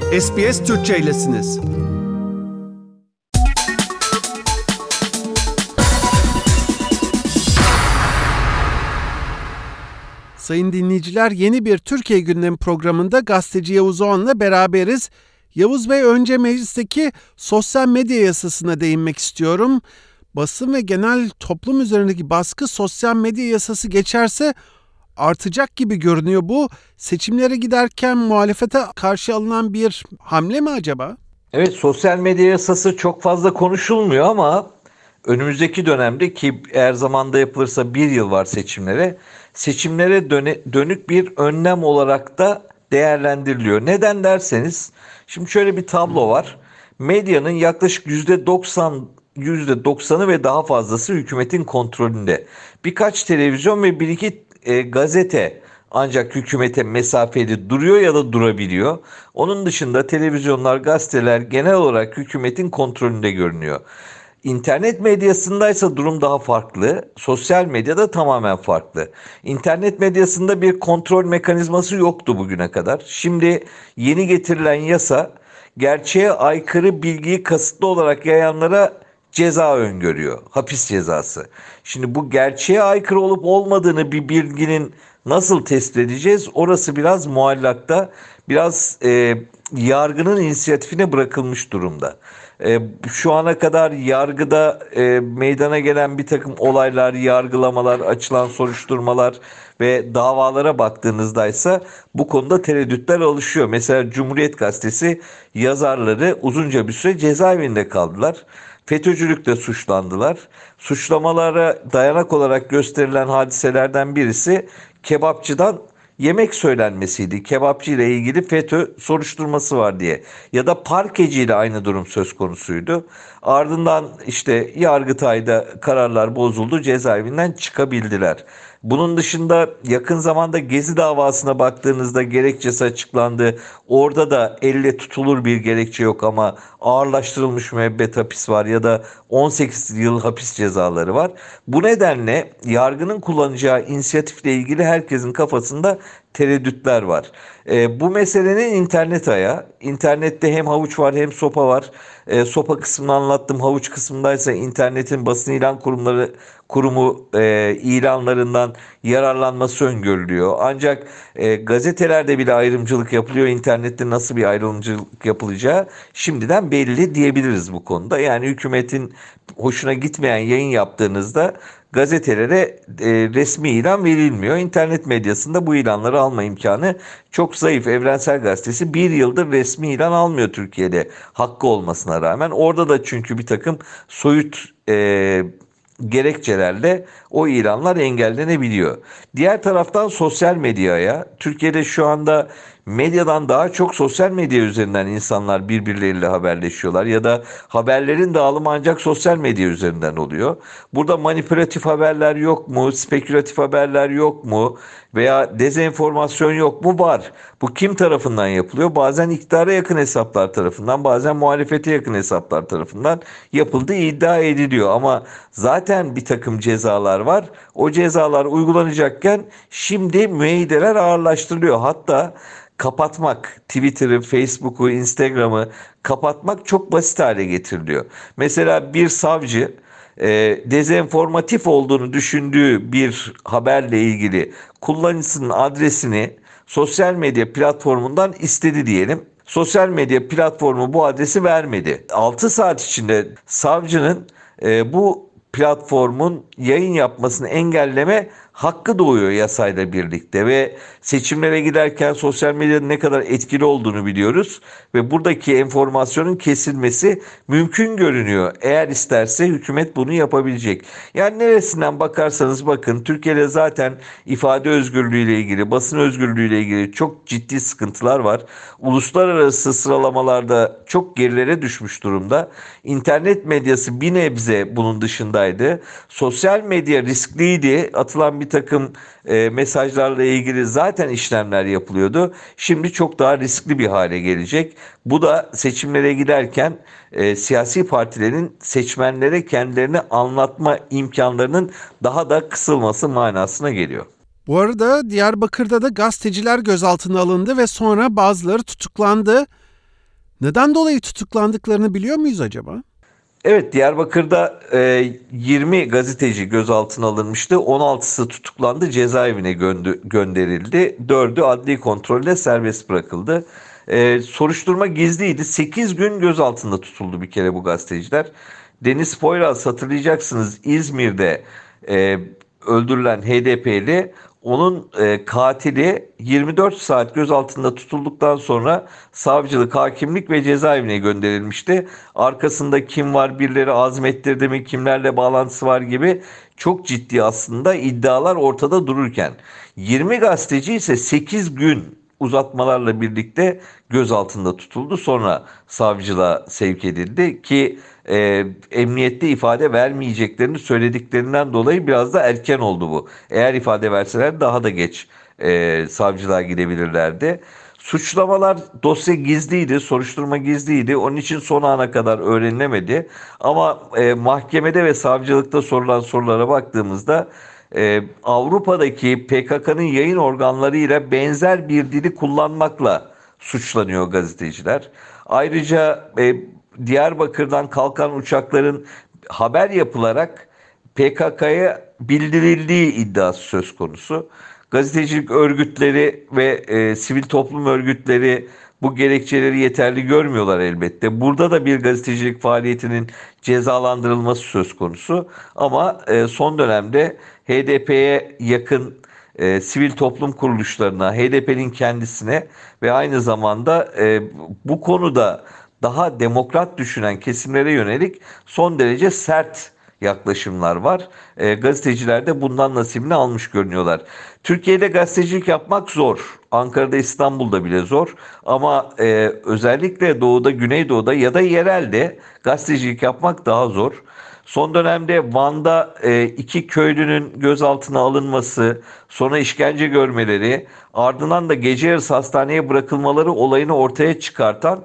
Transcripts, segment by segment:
SBS Türkçe'ylesiniz. Sayın dinleyiciler, yeni bir Türkiye Gündemi programında gazeteci Yavuz Oğan'la beraberiz. Yavuz Bey, önce meclisteki sosyal medya yasasına değinmek istiyorum. Basın ve genel toplum üzerindeki baskı sosyal medya yasası geçerse artacak gibi görünüyor. Bu seçimlere giderken muhalefete karşı alınan bir hamle mi acaba? Evet, sosyal medya yasası çok fazla konuşulmuyor ama önümüzdeki dönemde, ki eğer zamanda yapılırsa bir yıl var seçimlere dönük bir önlem olarak da değerlendiriliyor. Neden derseniz, şimdi şöyle bir tablo var. Medyanın yaklaşık %90'ı ve daha fazlası hükümetin kontrolünde. Birkaç televizyon ve bir iki gazete ancak hükümete mesafeli duruyor ya da durabiliyor. Onun dışında televizyonlar, gazeteler genel olarak hükümetin kontrolünde görünüyor. İnternet medyasındaysa durum daha farklı. Sosyal medyada tamamen farklı. İnternet medyasında bir kontrol mekanizması yoktu bugüne kadar. Şimdi yeni getirilen yasa gerçeğe aykırı bilgiyi kasıtlı olarak yayanlara ceza öngörüyor. Hapis cezası. Şimdi bu gerçeğe aykırı olup olmadığını bir bilginin nasıl tespit edeceğiz? Orası biraz muallakta, biraz yargının inisiyatifine bırakılmış durumda. Şu ana kadar yargıda meydana gelen bir takım olaylar, yargılamalar, açılan soruşturmalar ve davalara baktığınızda ise bu konuda tereddütler oluşuyor. Mesela Cumhuriyet Gazetesi yazarları uzunca bir süre cezaevinde kaldılar. FETÖ'cülükle suçlandılar. Suçlamalara dayanak olarak gösterilen hadiselerden birisi kebapçıdan yemek söylenmesiydi. Kebapçı ile ilgili FETÖ soruşturması var diye. Ya da parkeci ile aynı durum söz konusuydu. Ardından işte Yargıtay'da kararlar bozuldu. Cezaevinden çıkabildiler. Bunun dışında yakın zamanda Gezi davasına baktığınızda gerekçesi açıklandı. Orada da elle tutulur bir gerekçe yok ama ağırlaştırılmış müebbet hapis var ya da 18 yıl hapis cezaları var. Bu nedenle yargının kullanacağı inisiyatifle ilgili herkesin kafasında tereddütler var. Bu meselenin internet ayağı. İnternette hem havuç var hem sopa var. Sopa kısmını anlattım. Havuç kısmındaysa internetin basın ilan kurumu ilanlarından yararlanması öngörülüyor. Ancak gazetelerde bile ayrımcılık yapılıyor. İnternette nasıl bir ayrımcılık yapılacağı şimdiden belli diyebiliriz bu konuda. Yani hükümetin hoşuna gitmeyen yayın yaptığınızda gazetelere resmi ilan verilmiyor. İnternet medyasında bu ilanları alma imkanı çok zayıf. Evrensel Gazetesi bir yıldır resmi ilan almıyor Türkiye'de, hakkı olmasına rağmen. Orada da çünkü bir takım soyut gerekçelerle o ilanlar engellenebiliyor. Diğer taraftan sosyal medyaya, Türkiye'de şu anda medyadan daha çok sosyal medya üzerinden insanlar birbirleriyle haberleşiyorlar ya da haberlerin dağılımı ancak sosyal medya üzerinden oluyor. Burada manipülatif haberler yok mu? Spekülatif haberler yok mu? Veya dezenformasyon yok mu? Var. Bu kim tarafından yapılıyor? Bazen iktidara yakın hesaplar tarafından, bazen muhalefete yakın hesaplar tarafından yapıldığı iddia ediliyor. Ama zaten bir takım cezalar var. O cezalar uygulanacakken şimdi müeyyideler ağırlaştırılıyor. Hatta kapatmak, Twitter'ı, Facebook'u, Instagram'ı kapatmak çok basit hale getiriliyor. Mesela bir savcı dezenformatif olduğunu düşündüğü bir haberle ilgili kullanıcısının adresini sosyal medya platformundan istedi diyelim. Sosyal medya platformu bu adresi vermedi. 6 saat içinde savcının bu platformun yayın yapmasını engelleme hakkı doğuyor yasayla birlikte ve seçimlere giderken sosyal medyanın ne kadar etkili olduğunu biliyoruz ve buradaki enformasyonun kesilmesi mümkün görünüyor. Eğer isterse hükümet bunu yapabilecek. Yani neresinden bakarsanız bakın, Türkiye'de zaten ifade özgürlüğüyle ilgili, basın özgürlüğüyle ilgili çok ciddi sıkıntılar var. Uluslararası sıralamalarda çok gerilere düşmüş durumda. İnternet medyası bir nebze bunun dışındaydı. Sosyal medya riskliydi. Atılan bir takım mesajlarla ilgili zaten işlemler yapılıyordu. Şimdi çok daha riskli bir hale gelecek. Bu da seçimlere giderken siyasi partilerin seçmenlere kendilerini anlatma imkanlarının daha da kısılması manasına geliyor. Bu arada Diyarbakır'da da gazeteciler gözaltına alındı ve sonra bazıları tutuklandı. Neden dolayı tutuklandıklarını biliyor muyuz acaba? Evet, Diyarbakır'da 20 gazeteci gözaltına alınmıştı. 16'sı tutuklandı, cezaevine gönderildi. 4'ü adli kontrolle serbest bırakıldı. Soruşturma gizliydi. 8 gün gözaltında tutuldu bir kere bu gazeteciler. Deniz Poyraz, hatırlayacaksınız, İzmir'de e, öldürülen HDP'li, onun katili 24 saat gözaltında tutulduktan sonra savcılık, hakimlik ve cezaevine gönderilmişti. Arkasında kim var, birileri azmettirdi mi, kimlerle bağlantısı var gibi çok ciddi aslında iddialar ortada dururken 20 gazeteci ise 8 gün uzatmalarla birlikte gözaltında tutuldu. Sonra savcılığa sevk edildi ki emniyette ifade vermeyeceklerini söylediklerinden dolayı biraz da erken oldu bu. Eğer ifade verseler daha da geç savcılığa gidebilirlerdi. Suçlamalar, dosya gizliydi, soruşturma gizliydi. Onun için son ana kadar öğrenilemedi. Ama mahkemede ve savcılıkta sorulan sorulara baktığımızda Avrupa'daki PKK'nın yayın organlarıyla benzer bir dili kullanmakla suçlanıyor gazeteciler. Ayrıca Diyarbakır'dan kalkan uçakların haber yapılarak PKK'ya bildirildiği iddiası söz konusu. Gazetecilik örgütleri ve sivil toplum örgütleri bu gerekçeleri yeterli görmüyorlar elbette. Burada da bir gazetecilik faaliyetinin cezalandırılması söz konusu. Ama son dönemde HDP'ye yakın sivil toplum kuruluşlarına, HDP'nin kendisine ve aynı zamanda bu konuda daha demokrat düşünen kesimlere yönelik son derece sert yaklaşımlar var. Gazeteciler de bundan nasibini almış görünüyorlar. Türkiye'de gazetecilik yapmak zor. Ankara'da, İstanbul'da bile zor. Ama özellikle doğuda, güneydoğuda ya da yerelde gazetecilik yapmak daha zor. Son dönemde Van'da iki köylünün gözaltına alınması, sonra işkence görmeleri, ardından da gece yarısı hastaneye bırakılmaları olayını ortaya çıkartan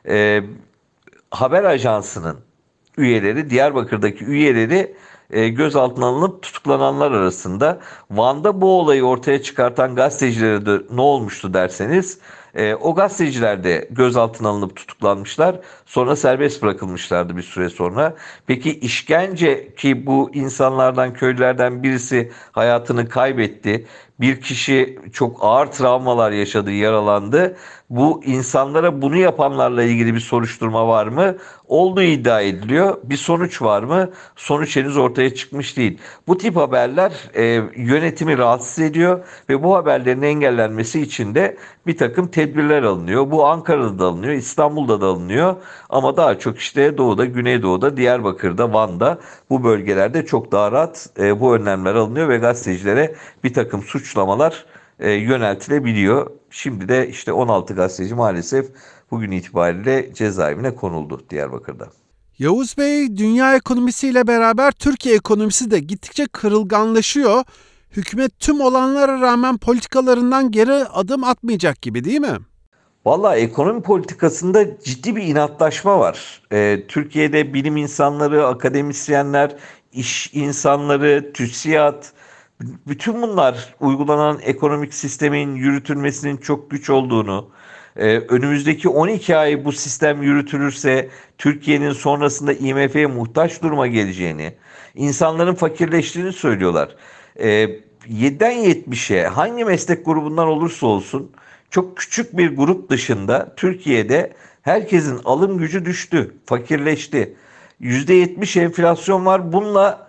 haber ajansının üyeleri, Diyarbakır'daki üyeleri gözaltına alınıp tutuklananlar arasında. Van'da bu olayı ortaya çıkartan gazetecilere de ne olmuştu derseniz, o gazeteciler de gözaltına alınıp tutuklanmışlar. Sonra serbest bırakılmışlardı bir süre sonra. Peki işkence, ki bu insanlardan, köylülerden birisi hayatını kaybetti. Bir kişi çok ağır travmalar yaşadı, yaralandı. Bu insanlara bunu yapanlarla ilgili bir soruşturma var mı? Olduğu iddia ediliyor. Bir sonuç var mı? Sonuç henüz ortaya çıkmış değil. Bu tip haberler yönetimi rahatsız ediyor ve bu haberlerin engellenmesi için de bir takım tedbirler alınıyor. Bu Ankara'da da alınıyor, İstanbul'da da alınıyor ama daha çok işte doğuda, güneydoğuda, Diyarbakır'da, Van'da, bu bölgelerde çok daha rahat bu önlemler alınıyor ve gazetecilere bir takım suçlamalar yöneltilebiliyor. Şimdi de işte 16 gazeteci maalesef bugün itibariyle cezaevine konuldu Diyarbakır'da. Yavuz Bey, dünya ekonomisiyle beraber Türkiye ekonomisi de gittikçe kırılganlaşıyor. Hükümet tüm olanlara rağmen politikalarından geri adım atmayacak gibi, değil mi? Vallahi ekonomi politikasında ciddi bir inatlaşma var. Türkiye'de bilim insanları, akademisyenler, iş insanları, TÜSİAD, bütün bunlar uygulanan ekonomik sistemin yürütülmesinin çok güç olduğunu, önümüzdeki 12 ay bu sistem yürütülürse Türkiye'nin sonrasında IMF'ye muhtaç duruma geleceğini, insanların fakirleştiğini söylüyorlar. 7'den 70'e hangi meslek grubundan olursa olsun çok küçük bir grup dışında Türkiye'de herkesin alım gücü düştü, fakirleşti. %70 enflasyon var. Bununla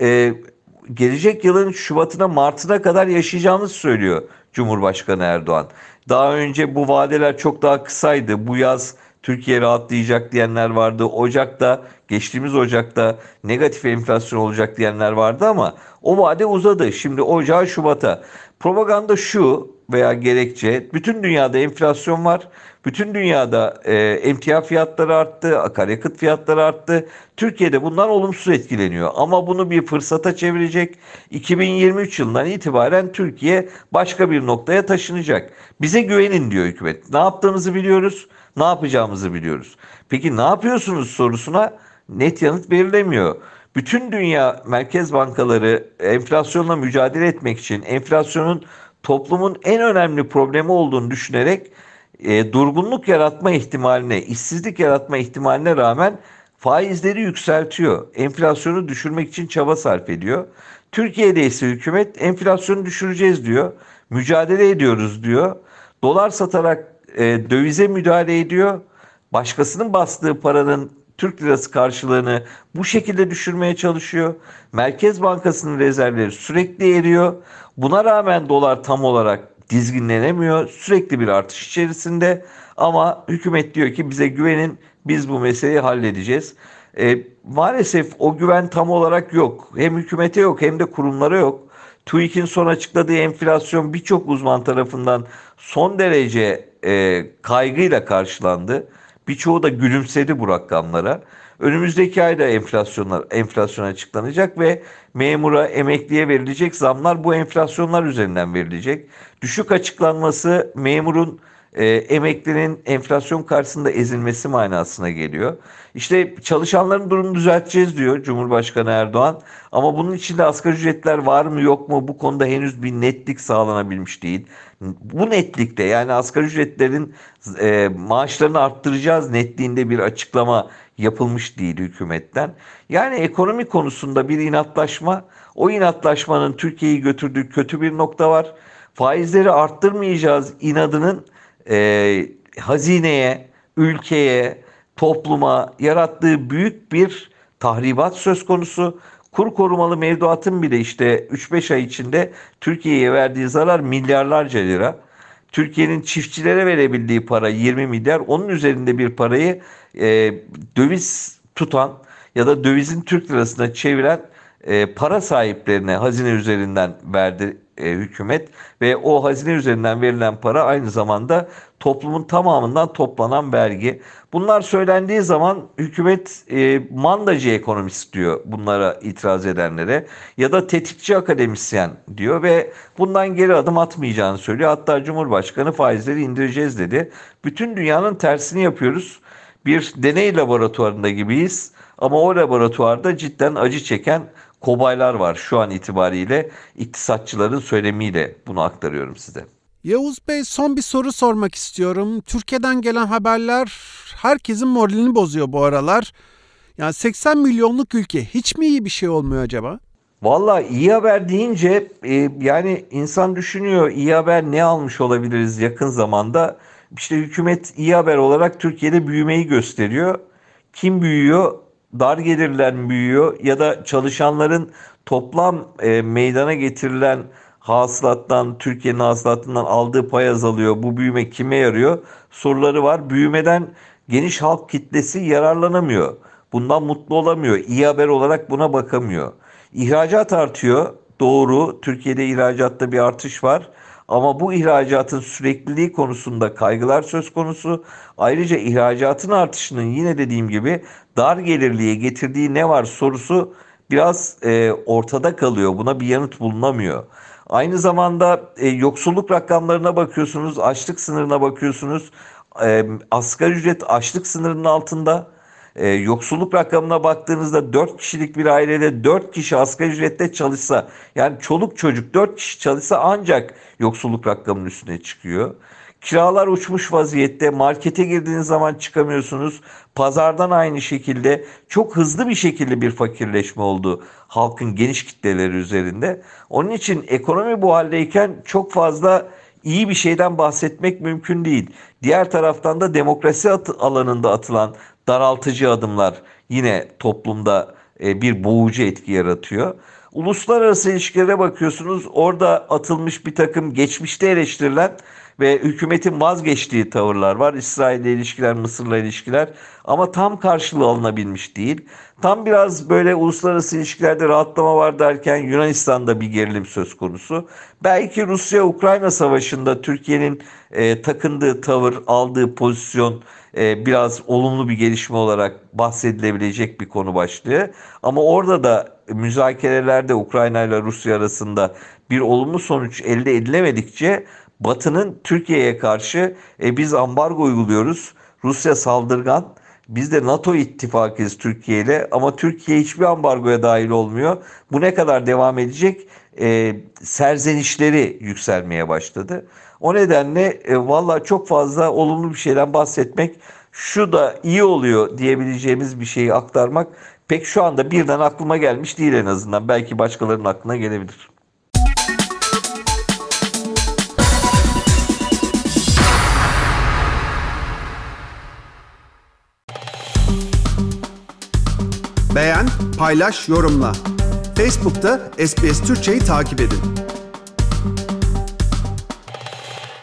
gelecek yılın Şubat'ına, Mart'ına kadar yaşayacağımızı söylüyor Cumhurbaşkanı Erdoğan. Daha önce bu vadeler çok daha kısaydı. Bu yaz Türkiye rahatlayacak diyenler vardı. Geçtiğimiz Ocak'ta negatif enflasyon olacak diyenler vardı ama o vade uzadı. Şimdi Ocağı Şubat'a. Propaganda şu veya gerekçe: bütün dünyada enflasyon var. Bütün dünyada emtia fiyatları arttı, akaryakıt fiyatları arttı. Türkiye'de bundan olumsuz etkileniyor. Ama bunu bir fırsata çevirecek. 2023 yılından itibaren Türkiye başka bir noktaya taşınacak. Bize güvenin diyor hükümet. Ne yaptığımızı biliyoruz, ne yapacağımızı biliyoruz. Peki ne yapıyorsunuz sorusuna net yanıt verilemiyor. Bütün dünya merkez bankaları enflasyonla mücadele etmek için enflasyonun toplumun en önemli problemi olduğunu düşünerek durgunluk yaratma ihtimaline, işsizlik yaratma ihtimaline rağmen faizleri yükseltiyor. Enflasyonu düşürmek için çaba sarf ediyor. Türkiye'de ise hükümet enflasyonu düşüreceğiz diyor. Mücadele ediyoruz diyor. Dolar satarak dövize müdahale ediyor. Başkasının bastığı paranın Türk lirası karşılığını bu şekilde düşürmeye çalışıyor. Merkez Bankası'nın rezervleri sürekli eriyor. Buna rağmen dolar tam olarak dizginlenemiyor. Sürekli bir artış içerisinde. Ama hükümet diyor ki bize güvenin, biz bu meseleyi halledeceğiz. Maalesef o güven tam olarak yok. Hem hükümete yok hem de kurumlara yok. TÜİK'in son açıkladığı enflasyon birçok uzman tarafından son derece kaygıyla karşılandı. Birçoğu da gülümsedi bu rakamlara. Önümüzdeki ayda enflasyon açıklanacak ve memura, emekliye verilecek zamlar bu enflasyonlar üzerinden verilecek. Düşük açıklanması memurun, emeklinin enflasyon karşısında ezilmesi manasına geliyor. İşte çalışanların durumunu düzelteceğiz diyor Cumhurbaşkanı Erdoğan. Ama bunun içinde asgari ücretler var mı yok mu, bu konuda henüz bir netlik sağlanabilmiş değil. Bu netlikte, yani asgari ücretlerin maaşlarını arttıracağız netliğinde bir açıklama yapılmış değil hükümetten. Yani ekonomi konusunda bir inatlaşma, o inatlaşmanın Türkiye'yi götürdüğü kötü bir nokta var. Faizleri arttırmayacağız inadının hazineye, ülkeye, topluma yarattığı büyük bir tahribat söz konusu. Kur korumalı mevduatın bile işte 3-5 ay içinde Türkiye'ye verdiği zarar milyarlarca lira. Türkiye'nin çiftçilere verebildiği para 20 milyar. Onun üzerinde bir parayı döviz tutan ya da dövizin Türk lirasına çeviren para sahiplerine hazine üzerinden verdi hükümet ve o hazine üzerinden verilen para aynı zamanda toplumun tamamından toplanan vergi. Bunlar söylendiği zaman hükümet mandacı ekonomist diyor bunlara itiraz edenlere ya da tetikçi akademisyen diyor ve bundan geri adım atmayacağını söylüyor. Hatta Cumhurbaşkanı faizleri indireceğiz dedi. Bütün dünyanın tersini yapıyoruz. Bir deney laboratuvarında gibiyiz ama o laboratuvarda cidden acı çeken kobaylar var şu an itibariyle. İktisatçıların söylemiyle bunu aktarıyorum size. Yavuz Bey, son bir soru sormak istiyorum. Türkiye'den gelen haberler herkesin moralini bozuyor bu aralar. Yani 80 milyonluk ülke hiç mi iyi bir şey olmuyor acaba? Vallahi iyi haber deyince yani insan düşünüyor, iyi haber ne almış olabiliriz yakın zamanda. İşte hükümet iyi haber olarak Türkiye'de büyümeyi gösteriyor. Kim büyüyor? Dar gelirler mi büyüyor ya da çalışanların toplam meydana getirilen hasılattan, Türkiye'nin hasılatından aldığı pay azalıyor. Bu büyüme kime yarıyor? Soruları var. Büyümeden geniş halk kitlesi yararlanamıyor. Bundan mutlu olamıyor. İyi haber olarak buna bakamıyor. İhracat artıyor. Doğru. Türkiye'de ihracatta bir artış var. Ama bu ihracatın sürekliliği konusunda kaygılar söz konusu. Ayrıca ihracatın artışının yine dediğim gibi dar gelirliye getirdiği ne var sorusu biraz ortada kalıyor. Buna bir yanıt bulunamıyor. Aynı zamanda yoksulluk rakamlarına bakıyorsunuz, açlık sınırına bakıyorsunuz. Asgari ücret açlık sınırının altında. Yoksulluk rakamına baktığınızda 4 kişilik bir ailede 4 kişi asgari ücretle çalışsa, yani çoluk çocuk 4 kişi çalışsa ancak yoksulluk rakamının üstüne çıkıyor. Kiralar uçmuş vaziyette. Markete girdiğiniz zaman çıkamıyorsunuz. Pazardan aynı şekilde çok hızlı bir şekilde bir fakirleşme oldu halkın geniş kitleleri üzerinde. Onun için ekonomi bu haldeyken çok fazla iyi bir şeyden bahsetmek mümkün değil. Diğer taraftan da demokrasi alanında atılan daraltıcı adımlar yine toplumda bir boğucu etki yaratıyor. Uluslararası ilişkilere bakıyorsunuz. Orada atılmış bir takım geçmişte eleştirilen ve hükümetin vazgeçtiği tavırlar var. İsrail'le ilişkiler, Mısır'la ilişkiler ama tam karşılığı alınabilmiş değil. Tam biraz böyle uluslararası ilişkilerde rahatlama var derken Yunanistan'da bir gerilim söz konusu. Belki Rusya-Ukrayna savaşında Türkiye'nin takındığı tavır, aldığı pozisyon biraz olumlu bir gelişme olarak bahsedilebilecek bir konu başlığı. Ama orada da müzakerelerde Ukrayna ile Rusya arasında bir olumlu sonuç elde edilemedikçe Batı'nın Türkiye'ye karşı biz ambargo uyguluyoruz. Rusya saldırgan. Biz de NATO ittifakıyız Türkiye ile ama Türkiye hiçbir ambargoya dahil olmuyor. Bu ne kadar devam edecek? Serzenişleri yükselmeye başladı. O nedenle valla çok fazla olumlu bir şeyden bahsetmek, şu da iyi oluyor diyebileceğimiz bir şeyi aktarmak pek şu anda birden aklıma gelmiş değil en azından. Belki başkalarının aklına gelebilir. Beğen, paylaş, yorumla. Facebook'ta SBS Türkçe'yi takip edin.